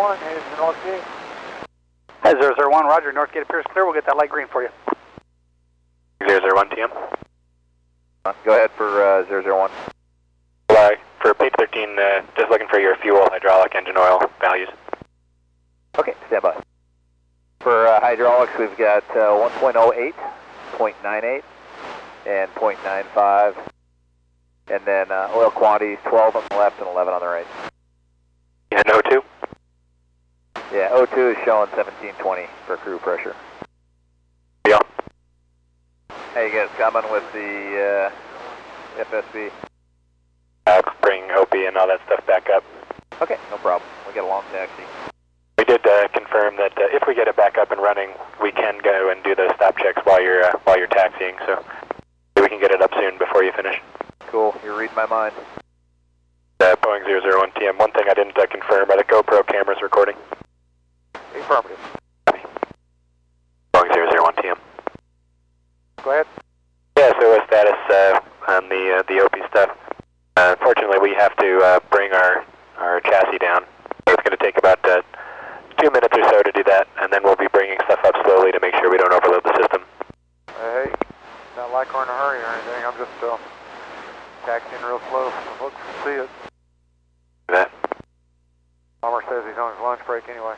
001, headed to North Gate. Hey, 001, roger, North Gate appears clear, we'll get that light green for you. 001 TM. Go ahead for 001. For page 13, just looking for your fuel, hydraulic, engine oil values. Okay, stand by. For hydraulics, we've got 1.08, 0.98, and 0.95. And then oil quantities, 12 on the left and 11 on the right. And O2? Yeah, O2 is showing 1720 for crew pressure. Yeah. How you guys coming with the FSB? Bring Opie and all that stuff back up. Okay, no problem. We got a long taxi. We did confirm that if we get it back up and running, we can go and do those stop checks while you're taxiing. So we can get it up soon before you finish. Cool. You're reading my mind. Boeing 001 TM. One thing I didn't confirm: are the GoPro cameras recording? Affirmative. Boeing 001 TM. Go ahead. Yeah. So a status on the OP stuff. Unfortunately, we have to bring our chassis down. So it's going to take about 2 minutes or so to do that, and then we'll be bringing stuff up slowly to make sure we don't overload the system. Hey, not like we're in a hurry or anything. I'm just taxiing real slow. The folks can see it. That. Palmer says he's on his lunch break anyway.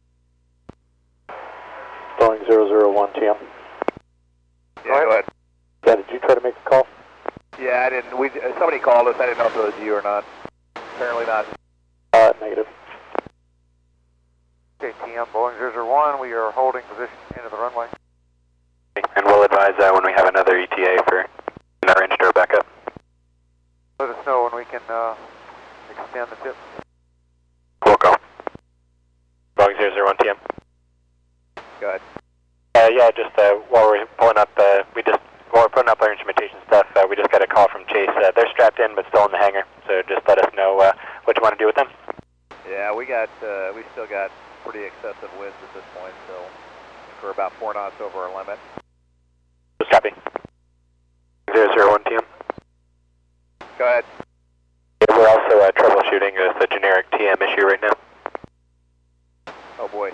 Boeing 001 TM. Yeah, go ahead. Yeah, did you try to make a call? Yeah, I didn't. Somebody called us. I didn't know if it was you or not. Apparently not. Negative. Okay, TM, Boeing 001, we are holding position into the runway. And we'll advise when we have another ETA for our intro back up. Let us know when we can extend the tip. We'll go. Boeing 001 TM. Go ahead. Yeah, just while we're pulling up, while we're putting up our instrumentation stuff, we just got a call from Chase. They're strapped in but still in the hangar, so just let us know what you want to do with them. Yeah, we still got pretty excessive winds at this point, so we're about 4 knots over our limit. Just copy. 001 TM. Go ahead. Yeah, we're also troubleshooting the generic TM issue right now. Oh boy.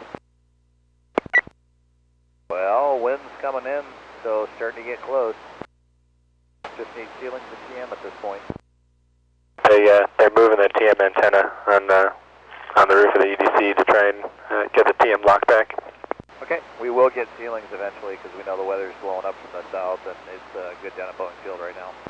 Well, wind's coming in, so starting to get close. Just need ceilings and TM at this point. They're moving the TM antenna on the roof of the EDC to try and get the TM locked back. Okay, we will get ceilings eventually because we know the weather's blowing up from the south and it's good down at Boeing Field right now.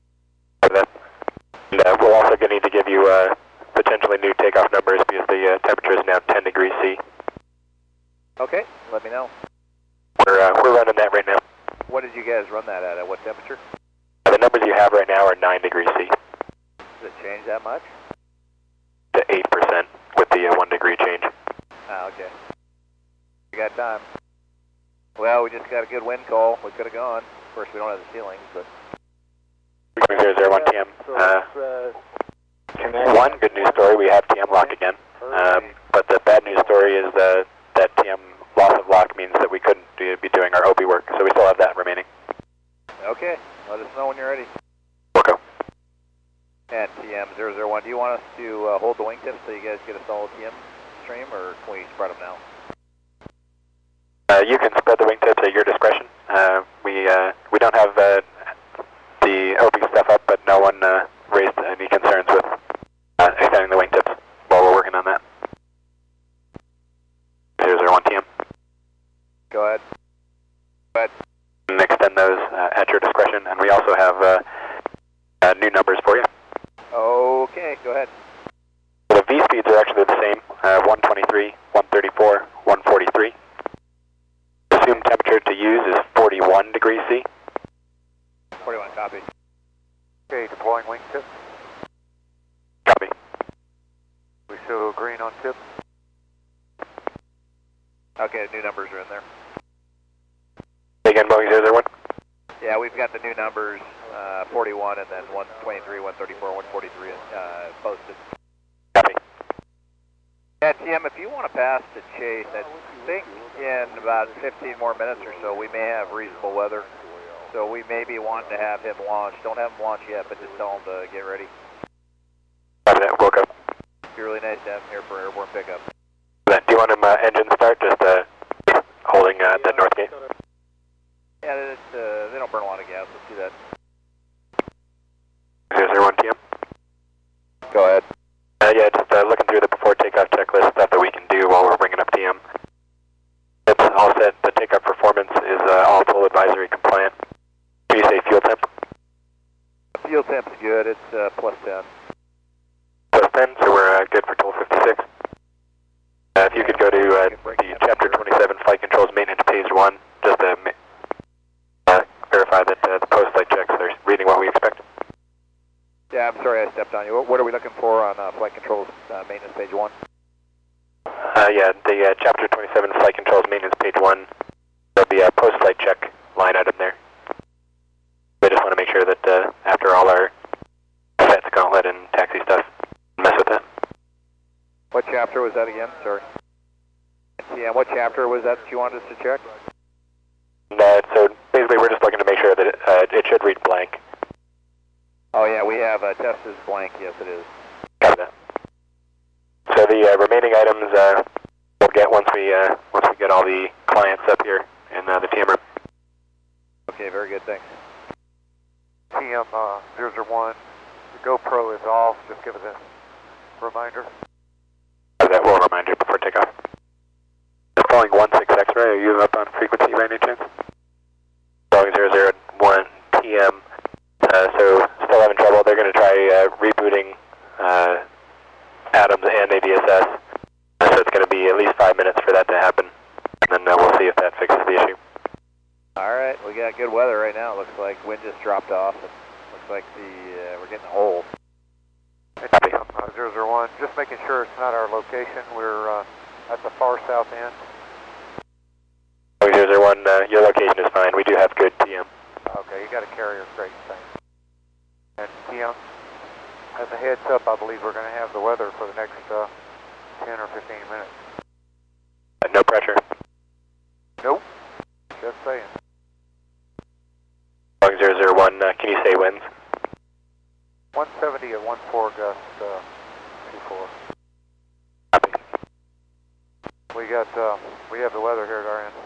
And we're also going to need to give you potentially new takeoff numbers because the temperature is now 10 degrees C. Okay, let me know. We're running that right now. What did you guys run that at what temperature? The numbers you have right now are 9 degrees C. Does it change that much? To 8% with the 1 degree change. Ah, okay. We got time. Well, we just got a good wind call. We could have gone. Of course, we don't have the ceilings, but... 001 TM. One good news story, we have TM lock again. But the bad news story is that TM loss of lock means that we couldn't be doing our OP work, so we still have that remaining. Okay, let us know when you're ready. We'll go. And TM001, do you want us to hold the wingtips so you guys get a solid TM stream, or can we spread them now? You can spread the wingtips at your discretion. We don't have the OP stuff up, but no one raised any concerns with extending the wingtips while we're working on that. 001 TM. Go ahead. Go ahead. And extend those at your discretion, and we also have new numbers for you. Okay, go ahead. The V speeds are actually the same, 123, 134, 143. Assumed temperature to use is 41 degrees C. 41, copy. Okay, deploying wingtips. Copy. We show green on tip. Okay, new numbers are in there. Again, Boeing 001. Yeah, we've got the new numbers, 41 and then 123, 134, 143 posted. Copy. Yeah, TM, if you want to pass to Chase, I think in about 15 more minutes or so we may have reasonable weather. So we may be wanting to have him launch. Don't have him launch yet, but just tell him to get ready. Copy that, woke up. It'd be really nice to have him here for airborne pickup. Do you want him engine start, just holding the north gate? Yeah, they don't burn a lot of gas. Let's do that. 001 TM. Go ahead. Yeah, just looking through the before takeoff checklist, stuff that we can do while we're bringing up TM. It's all set. The takeoff performance is all full advisory compliant. Can you say fuel temp? Fuel temp's good. It's plus 10. Plus 10, so we're good for 1256. If you could go to the Chapter 27 Flight Controls Maintenance Page 1, just to verify that the post-flight checks are reading what we expect. Yeah, I'm sorry I stepped on you. What are we looking for on Flight Controls Maintenance Page 1? Yeah, the Chapter 27 Flight Controls Maintenance Page 1, there'll be a post-flight check line item there. We just want to make sure that after all our FETS gauntlet and taxi stuff, mess with that. What chapter was that again? Sorry. Yeah, what chapter was that you wanted us to check? So basically we're just looking to make sure that it should read blank. Oh yeah, we have test is blank. Yes, it is. Copy that. So the remaining items we'll get once we get all the clients up here in the TM room. Okay, very good. Thanks. TM 001, the GoPro is off. Just give us a reminder. That will remind you before takeoff. It's calling 16 X-ray. Are you up on frequency by any chance? Calling 001 TM. So still having trouble. They're going to try rebooting Adams and ADSS. So it's going to be at least 5 minutes for that to happen. And then we'll see if that fixes the issue. All right, we got good weather right now. It looks like wind just dropped off. It looks like we're getting a hole. Copy. 001, just making sure it's not our location. We're at the far south end. 001, your location is fine. We do have good TM. Okay, you got a carrier, great, thanks. And TM, as a heads up, I believe we're going to have the weather for the next 10 or 15 minutes. No pressure. Nope, just saying. 001, can you say winds? 170 at 14 gust 24. Copy. We have the weather here at our end.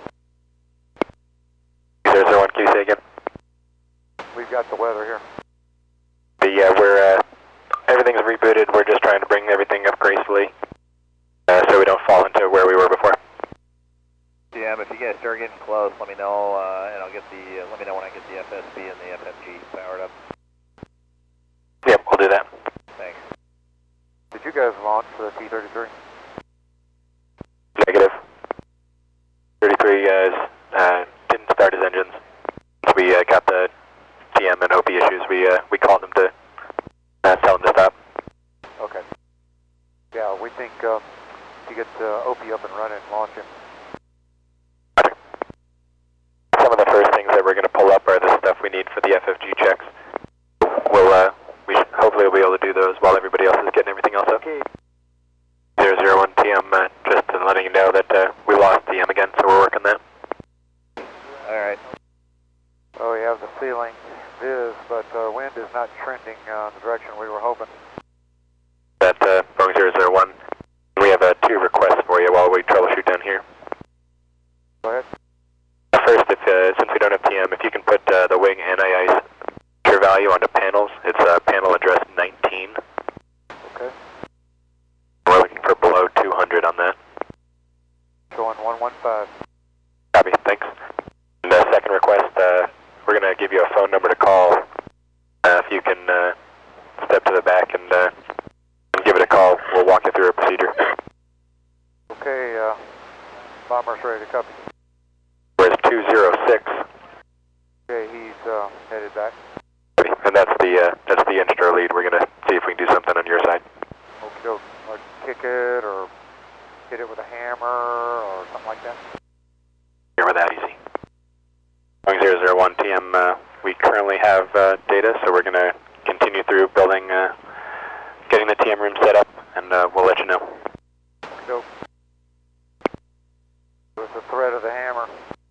001, can you say again? We've got the weather here. We're everything's rebooted. We're just trying to bring everything up gracefully, so we don't fall into where we were before. TM, if you guys start getting close, let me know, and I'll get let me know when I get the FSB and the FFG powered up. Yep, we'll do that. Thanks. Did you guys launch the T-33? Negative. 33 didn't start his engines. We got the TM and OP issues. We called them to tell them to stop. Okay. Yeah, we think to get OP up and running, launch him. Some of the first things that we're going to pull up are the stuff we need for the FFG checks. Hopefully we'll be able to do those while everybody else is getting everything else up. Okay. 001 TM, just letting you know that we lost TM again, so we're working that. All right. Oh, we have the ceiling viz, but wind is not trending in the direction we were hoping. That Boeing 001, we have 2 requests for you while we troubleshoot down here. Go ahead. First, since we don't have TM, if you can put the wing anti-ice value onto panels, it's panel address 19. Okay. We're looking for below 200 on that. Showing 115. Copy, thanks. And second request, we're going to give you a phone number to call. If you can step to the back and give it a call, we'll walk you through a procedure. Okay, bomber's ready to copy. Where's 206? Okay, he's headed back. And that's the intro lead. We're going to see if we can do something on your side. Okay, like kick it or hit it with a hammer or something like that. Here, that easy. Boeing 001 TM, we currently have data, so we're going to continue through building, getting the TM room set up, and we'll let you know. Go. With the threat of the hammer.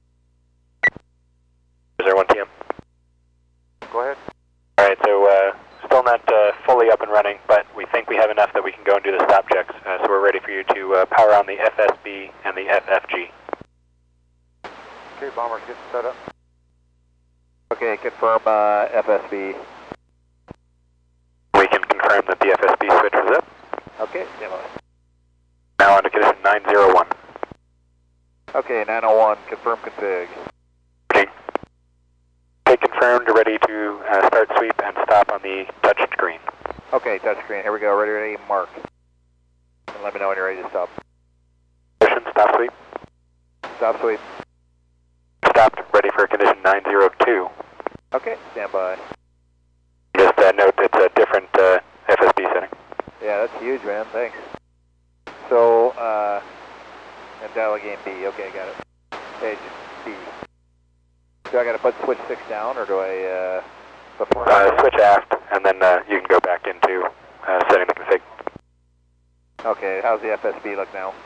001 TM. Go ahead. Alright, so still not fully up and running, but we think we have enough that we can go and do the stop checks, so we're ready for you to power on the FSB and the FFG. Okay, bombers getting set up. Okay, confirm FSB. We can confirm that the FSB switch was up. Okay, stand by. Now on to condition 901. Okay, 901, confirm config. Okay. Take confirmed, ready to start sweep and stop on the touch screen. Okay, touchscreen, here we go, ready, mark. And let me know when you're ready to stop. Motion, stop sweep. Stop sweep. Stopped, ready for condition 902. Okay, stand by. Just note it's a different FSB setting. Yeah, that's huge, man, thanks. So, and dial again B, okay, got it. Page B. Do I gotta put switch 6 down, or do I, before? Switch aft, and then you can go back into setting the config. Okay, how's the FSB look now?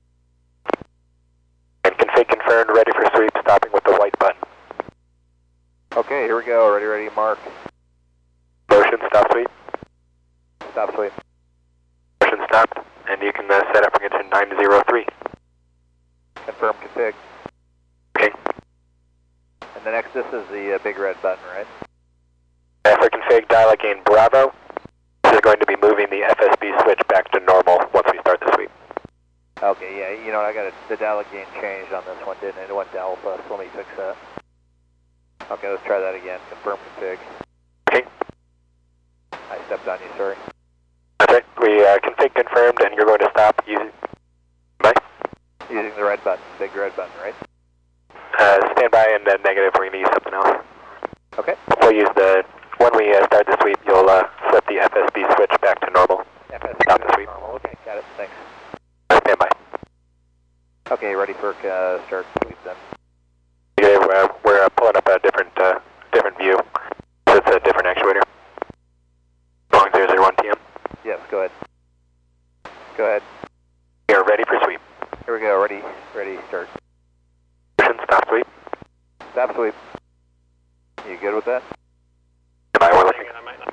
And config confirmed, ready for sweep, stopping with the white button. Okay, here we go, ready, mark. Motion, stop sweep. Stop sweep. Motion stopped, and you can set up for condition 903. Confirm config. Okay. And the next, this is the big red button, right? For config, dial again Bravo. This is going to be moving the FSB switch back to normal once we start the sweep. Okay, yeah, you know, I got the dial gain changed on this one, didn't it? It went to alpha, so let me fix that. Okay, let's try that again. Confirm config. Okay. I stepped on you, sorry. That's right. We config confirmed, and you're going to stop using. Bye. Using the red button, big red button, right? Stand by and negative. We're going to use something else. Okay. We'll use the. When we start the sweep, you'll flip the FSB switch back to normal. FSB Stop the sweep. normal. Okay, got it. Thanks. Stand by. Okay, ready for start sweep then. Okay, we're pulling up a different view. It's a different actuator. Boeing 001 TM. Yes, go ahead. Go ahead. We are ready for sweep. Here we go. Ready, start. Motion, stop sweep. Stop sweep. You good with that? Stand by, we're looking.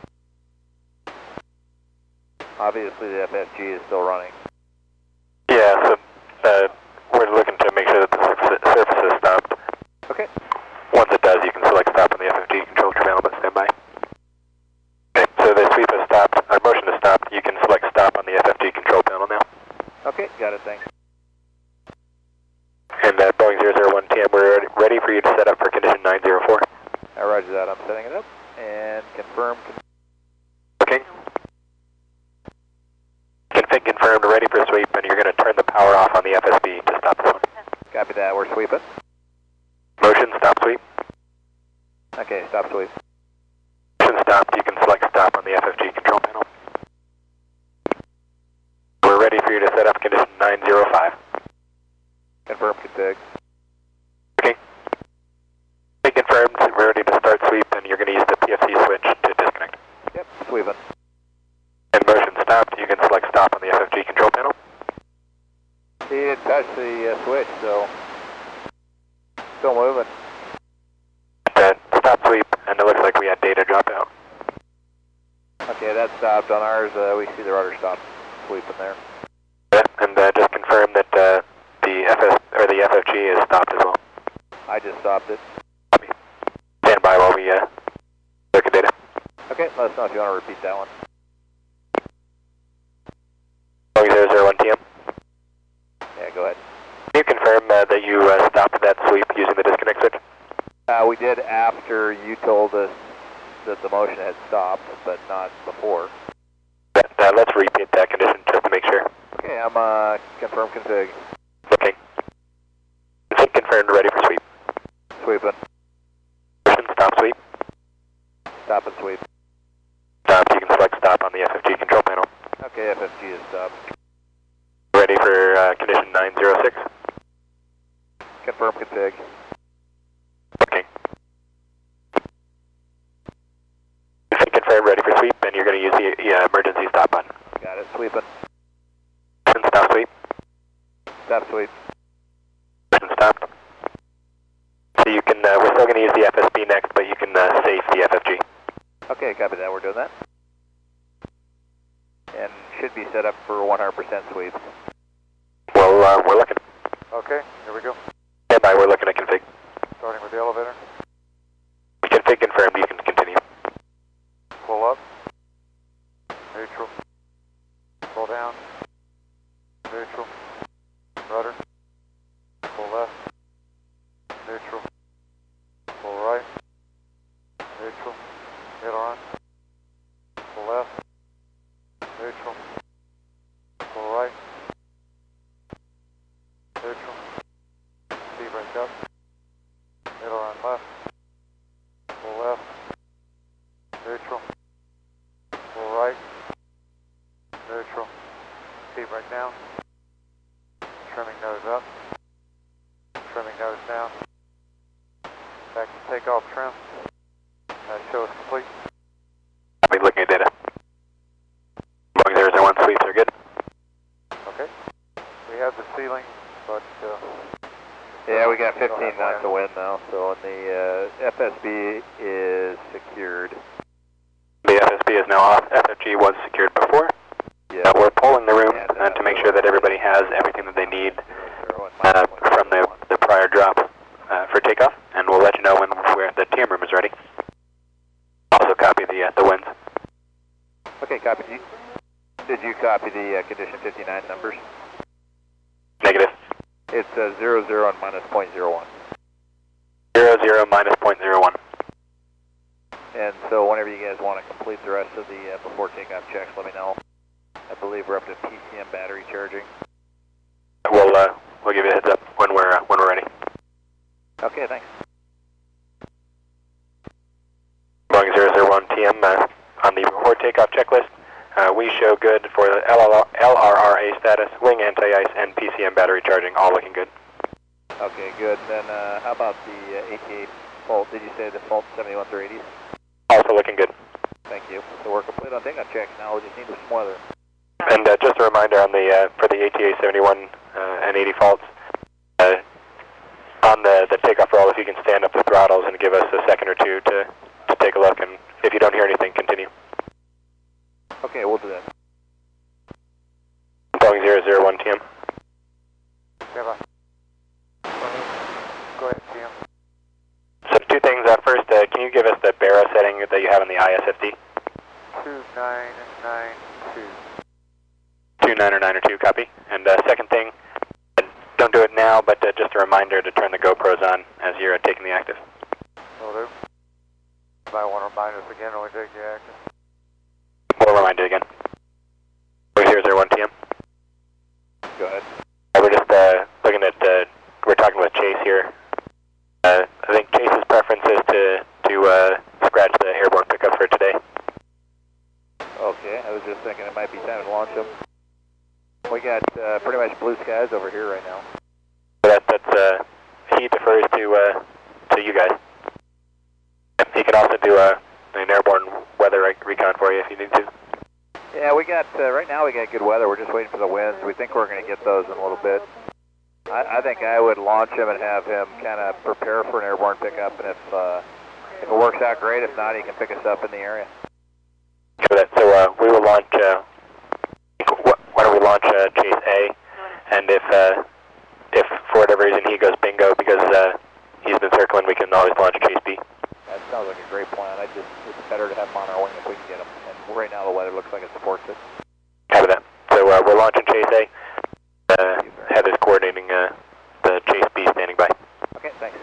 Obviously the FSG is still running. Yeah, so we're looking to make sure that the surface is stopped. Okay. Once it does, you can select stop on the FFG control panel, but stand by. Okay, so the sweep is stopped. Our motion is stopped. You can select stop on the FFG control panel now. Okay, got it, thanks. And Boeing 001 TM, we're ready for you to set up for condition 904. Roger that, I'm setting it up. And confirm. Okay. Config confirmed, ready for sweep, and you're going to turn the power off on the FSB to stop this one. Copy that, we're sweeping. Motion, stop sweep. Okay, stop sweep. Motion stopped, you can select stop on the FFG control panel. We're ready for you to set up condition 905. Confirm config. Okay. Config confirmed, we're ready to start sweep, and you're going to use the PFC switch to disconnect. Yep, sweeping. And motion stopped, you can select stop on the FFG control panel. He didn't touch the switch, so still moving. Stop sweep, and it looks like we had data drop out. Okay, that stopped on ours. We see the rudder stop sweeping there. Yeah, and just confirm that the FFG is stopped as well. I just stopped it. Stand by while we look at data. Okay, let us know if you want to repeat that one. Boeing 001 TM. Yeah, go ahead. Can you confirm that you stopped that sweep using the disconnect switch? We did after you told us that the motion had stopped, but not before. Let's repeat that condition just to make sure. Okay, I'm confirm config. Okay. Config confirmed, ready for sweep. Sweeping. Motion, stop sweep. Stop and sweep. Stop, you can select stop on the FFG control panel. Okay, FFG is stopped. Ready for condition 906. Confirm config. Okay. Config confirmed, ready for sweep, and you're going to use the emergency stop button. Got it, sweeping. Motion, stop sweep. Stop sweep. Motion stopped. So you can, we're still going to use the FSB next, but you can save the FFG. Okay, copy that, we're doing that. And should be set up for 100% sweeps. we're looking. Okay, here we go. Stand by, we're looking at config. Starting with the elevator. Config confirmed, you can continue. Pull up. Neutral. Pull down. Neutral. Rudder. Pull left. Neutral. Pull right. Neutral. Aileron. Pull left. Neutral. Pull right. Neutral. Speed brake up. Aileron left. Pull left. Neutral. Pull right. Neutral. Speed brake down. Trimming nose up. Trimming nose down. Back to takeoff trim. Show is complete. I'll be looking at data. Boeing 001 sweeps are good. Okay. We have the ceiling, but Yeah, we got 15 knots of wind now, so the FSB is secured. The FSB is now off. FFG was secured before. Yeah. We're polling the room to make sure that everybody has everything that they need from the prior drop for takeoff, and we'll let you know when the TM room is ready. Also copy the winds. Okay, copy. Did you copy the condition 59 numbers? Negative. It's 00 and minus 0.01. 00 minus 0.01. And so whenever you guys want to complete the rest of the before takeoff checks, let me know. I believe we're up to PCM battery charging. We'll give you a heads up when we're ready. Okay, thanks. Boeing 001 TM on the before takeoff checklist. We show good for the LRRA status, wing anti-ice, and PCM battery charging, all looking good. Okay, good. And then how about the 88 fault? Did you say the fault 71 through 80s? Also looking good. Thank you. So we're complete on takeoff checks. Now we just need some weather. And just a reminder on the for the ATA 71 and 80 faults, on the takeoff roll, if you can stand up the throttles and give us a second or two to take a look, and if you don't hear anything, continue. Okay, we'll do that. Boeing 001 TM. Stand by. Go ahead, TM. So two things. First, can you give us the BARA setting that you have in the ISFD? 2992. 2992, copy. And second thing, don't do it now, but just a reminder to turn the GoPros on as you're taking the active. Will do. Might want to remind us again when we take the action. We'll remind you again. Boeing 001 TM. Go ahead. We're just looking at, we're talking with Chase here. I think Chase's preference is to scratch the airborne pickup for today. Okay, I was just thinking it might be time to launch them. We got pretty much blue skies over here right now. That's he defers to you guys. He can also do an airborne weather recon for you if you need to. Yeah, we got right now we got good weather. We're just waiting for the winds. We think we're going to get those in a little bit. I think I would launch him and have him kind of prepare for an airborne pickup, and if it works out great, if not, he can pick us up in the area. For that, so we will launch. Why don't we launch Chase A, and if for whatever reason he goes bingo because he's been circling, we can always launch Chase B. That sounds like a great plan. It's better to have him on our wing if we can get him. And right now the weather looks like it supports it. Copy that. So we're launching Chase A. Heather's coordinating the Chase B standing by. Okay, thanks.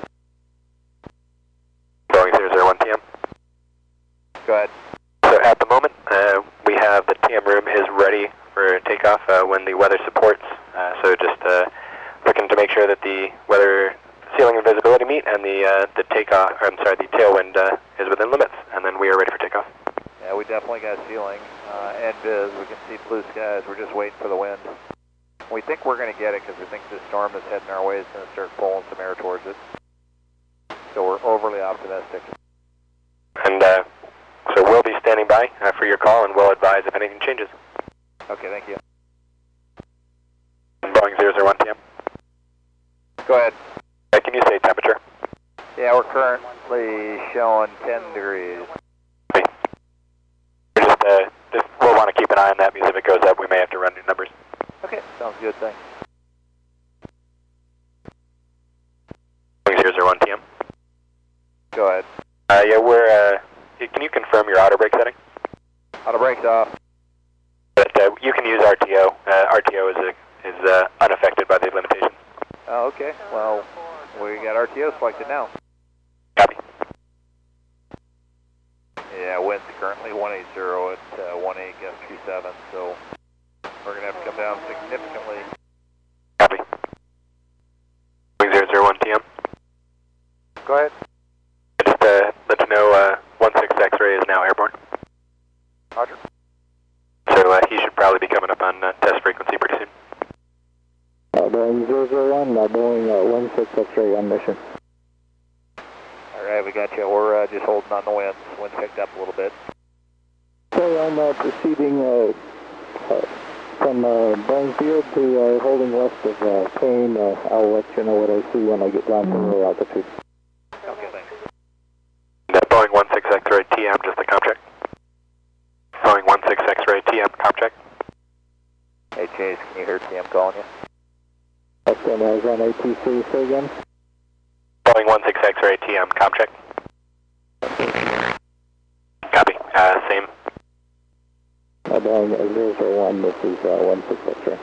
Boeing 001 TM. Go ahead. So at the moment, we have the TM room is ready for takeoff when the weather supports. So just looking to make sure that the weather ceiling and visibility meet, and the takeoff. Or, I'm sorry, the tailwind is within limits, and then we are ready for takeoff. Yeah, we definitely got ceiling and viz. We can see blue skies. We're just waiting for the wind. We think we're going to get it because we think this storm that's heading our way is going to start pulling some air towards it. So we're overly optimistic. And so we'll be standing by for your call, and we'll advise if anything changes. Okay, thank you. Boeing 001 TM. Go ahead. Can you say temperature? Yeah, we're currently showing 10 degrees. Okay. We'll want to keep an eye on that because if it goes up, we may have to run new numbers. Okay, sounds good, thanks. 001 TM. Go ahead. Yeah, can you confirm your auto brake setting? Auto brakes off. But you can use RTO. RTO is unaffected by the limitations. Oh, okay. Well, we got RTO selected now. Copy. Yeah, wind's currently 180 at 18 gust 27, so we're going to have to come down significantly. Copy. Wing 001 TM. Go ahead. Just let you know 16 X-ray is now airborne. Roger. So he should probably be coming up on test frequency pretty soon. Boeing 001, Boeing 16 X-ray on mission. Alright, we got you. We're just holding on the winds. Wind picked up a little bit. So I'm proceeding from Boeing Field to holding west of Payne. I'll let you know what I see when I get down to low altitude. Okay, thanks. Boeing 16 X-ray TM, just the comp check. Boeing 16 X-ray TM, comp check. Hey Chase, can you hear TM calling you? Okay, now I was on ATC, say again? Boeing 16 X-ray TM, comp check. Copy. Same. Boeing 001, this is 16 X-ray.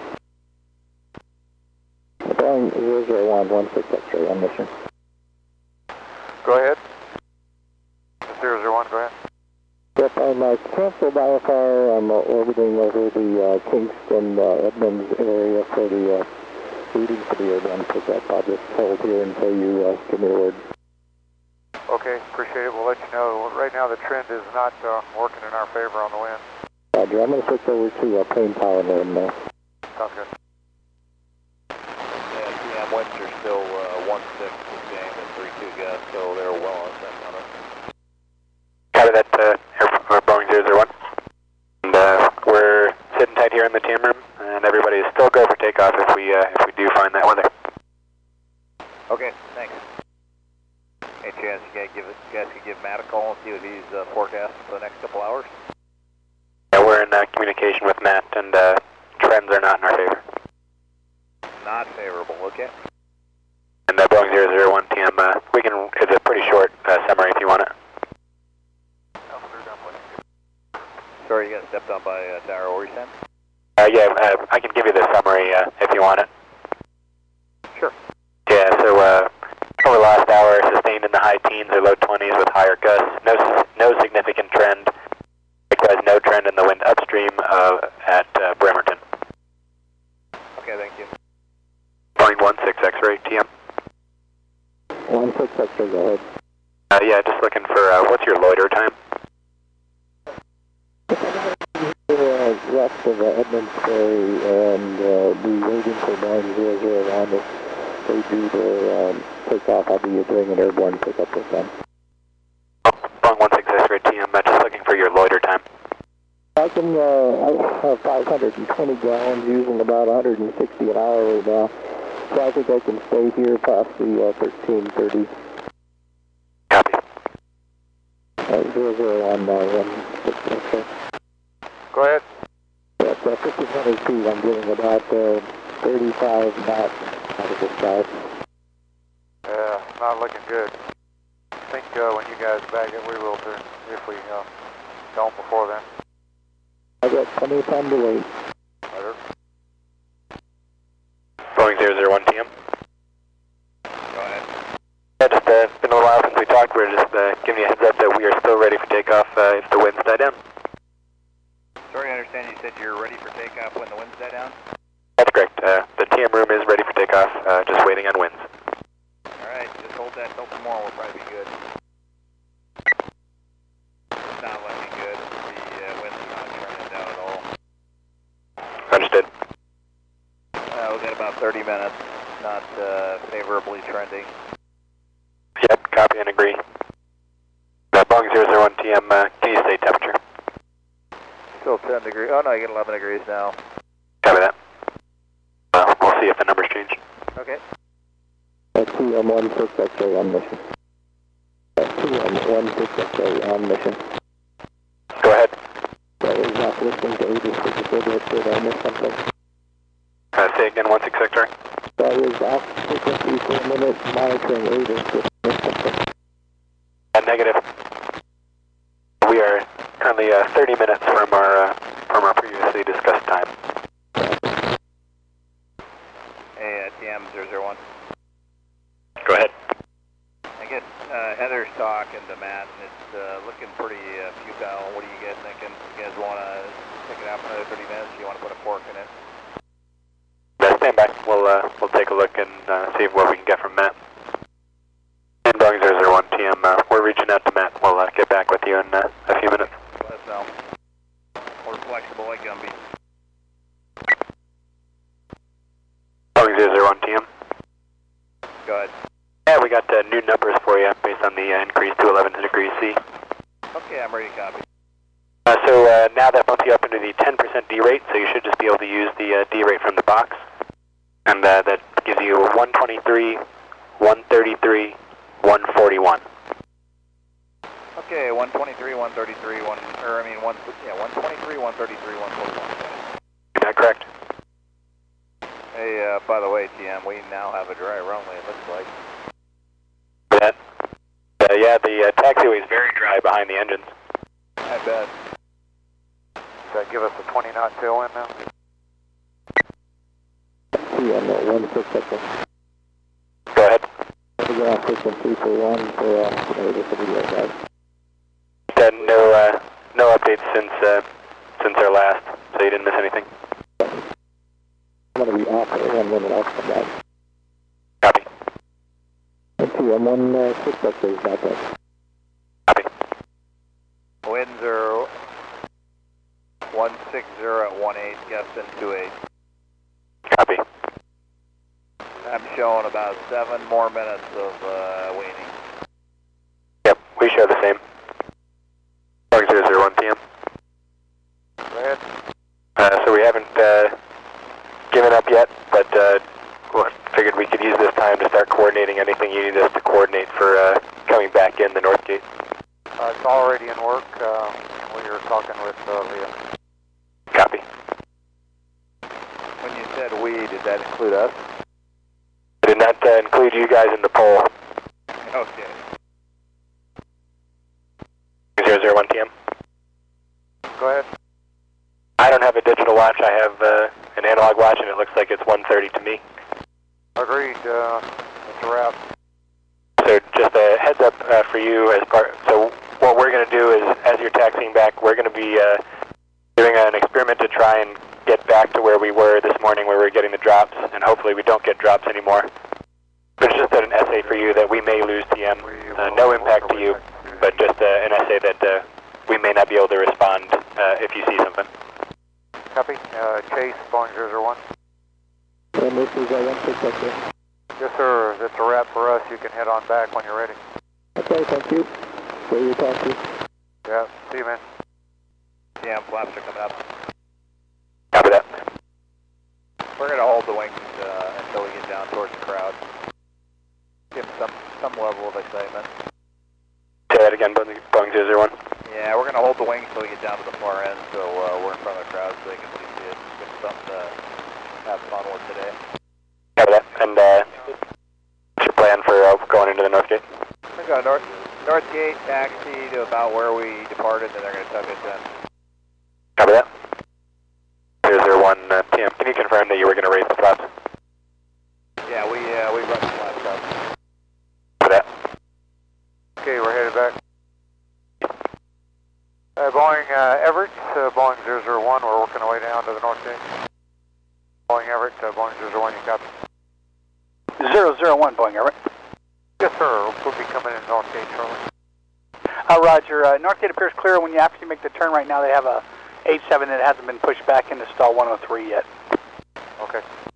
Boeing 001, 16 X-ray on mission. Go ahead. 001, go ahead. Yep, I'm Chancellor Biofire. I'm orbiting over the Kingston, Edmonds area for the reading for the airborne pickup. I'll just hold here until you give me a word. Okay, appreciate it. We'll let you know. Right now the trend is not working in our favor on the wind. Roger, I'm going to switch over to Payne Power now. Sounds good. Yeah, TM winds are still 16 the same and 32 gust, so they're well on set on it. Copy that, Boeing 001. And we're sitting tight here in the team room, and everybody is still go for takeoff if we do find that weather. Okay, thanks. Hey Chance, you guys could give Matt a call and see what he's forecasting for the next couple hours? Yeah, we're in communication with Matt, and trends are not in our favor. Not favorable, okay. And Boeing 001 TM, it's a pretty short summary if you want it. Sorry, you got stepped on by Tower, what were you saying? Yeah, I can give you the summary if you want it. Sure. Yeah, so over the last hour, sustained in the high teens or low 20s with higher gusts. No significant trend. Likewise, no trend in the wind upstream at Bremerton. Okay, thank you. Boeing 16 X-ray TM. 16 X-ray, go ahead. Yeah, just looking for what's your loiter time? West of Edmonds Ferry, and be waiting for Boeing 001 if they do their takeoff. I'll be doing an airborne pickup with them. Boeing 16 X-ray TM, just looking for your loiter time. I have 520 gallons, using about 160 an hour right now, so I think I can stay here past the 1330. Copy. 001 16 X-ray. Go ahead. At 1500 feet, I'm getting about 35 knots out of the sky. Yeah, not looking good. I think when you guys bag it, we will too, if we don't before then. I've got plenty of time to wait. Roger. Boeing 001 TM. Go ahead. Yeah, just it's been a little while since we talked. We're just giving you a heads up that we are still ready for takeoff if the winds die down. Sorry, I understand you said you're ready for takeoff when the winds die down? That's correct. The TM room is ready for takeoff, just waiting on winds. Alright, just hold that till tomorrow, we'll probably be good. It's not looking good. The winds are not turning down at all. Understood. We got about 30 minutes, not favorably trending. Yep, copy and agree. Boeing 001 TM, can you say temperature? Still 10 degrees. Oh no, you get 11 degrees now. Copy that. We'll see if the numbers change. Okay. TM 16 X-ray on mission. TM 16 X-ray on mission. Go ahead. That was not listening to Aegis frequency. Did I miss something? Say again, 16 X-ray. That was off frequency for a minute, monitoring Aegis. only 30 minutes from our previously discussed time. Hey, TM001. Go ahead. I guess Heather's talking to Matt, and it's looking pretty futile. What are you guys thinking? You guys want to take it out for another 30 minutes? Do you want to put a fork in it? Stand by. We'll take a look and see what we can get from Matt. And Boeing 001 TM, we're reaching out to Matt. We'll get back with you in a few minutes. Let us know. We're flexible like Gumby. Boeing 001 TM. Go ahead. Yeah, we got new numbers for you based on the increase to 11 degrees C. Okay, I'm ready to copy. So now that bumps you up into the 10% D rate, so you should just be able to use the D rate from the box. And that gives you 123, 133, 141. Okay, 123, 133, 123, 133, 141. Is that correct? Hey, by the way, TM, we now have a dry runway, it looks like. That? Yeah, the taxiway is very dry behind the engines. I bet. Does that give us a 20 knot tailwind now? TM 16 Go ahead. Telegraph frequency for 1 for this video, guys. No updates since our last, so you didn't miss anything. I'm going to be off for 1 minute, I'll come back. Copy. TM 16 please, back up. Copy. Winds are 160 at 18, gusting 28. Copy. I'm showing about 7 more minutes of waiting. Yep, we show the same. Boeing 001 TM. Go ahead. So we haven't given up yet, but figured we could use this time to start coordinating anything you need us to coordinate for coming back in the north gate. It's already in work. We were talking with Liam. Copy. When you said we, did that include us? I did not include you guys in the poll. Okay. 001 TM. Go ahead. I don't have a digital watch. I have an analog watch, and it looks like it's 1:30 to me. Agreed. It's a wrap. So just a heads up for you as part. So what we're going to do is, as you're taxiing back, we're going to be doing an experiment to try and get back to where we were this morning, where we were getting the drops, and hopefully we don't get drops anymore. But it's just an essay for you that we may lose TM. No impact to you, but just an essay that we may not be able to respond if you see something. Copy. Chase, Boeing 001. And this is 16. Yes, sir. That's a wrap for us. You can head on back when you're ready. Okay, thank you. Where you talk to? Yeah. See you, man. Yeah, flaps are coming up. Copy that. We're going to hold the wings until we get down towards the crowd. Give them some level of excitement. Say that again, Boeing 001. Yeah, we're going to hold the wings until we get down to the far end, so we're in front of the crowd so they can see it. Give them something to have fun with today. Copy that. And what's your plan for going into the north gate? We're going to north gate, taxi to about where we departed, and they're going to tuck us in. Copy that. 001 TM. Can you confirm that you were going to raise the flaps? Yeah, we run the flaps up. Copy that. Okay, we're headed back. Boeing Everett, Boeing 001, we're working our way down to the north gate. Boeing Everett, Boeing 001, you copy? 001, Boeing Everett. Yes, sir. We'll be coming in north gate shortly. Roger. North gate appears clear when you after you make the turn. Right now they have a 87 that hasn't been pushed back into stall 103 yet. Okay.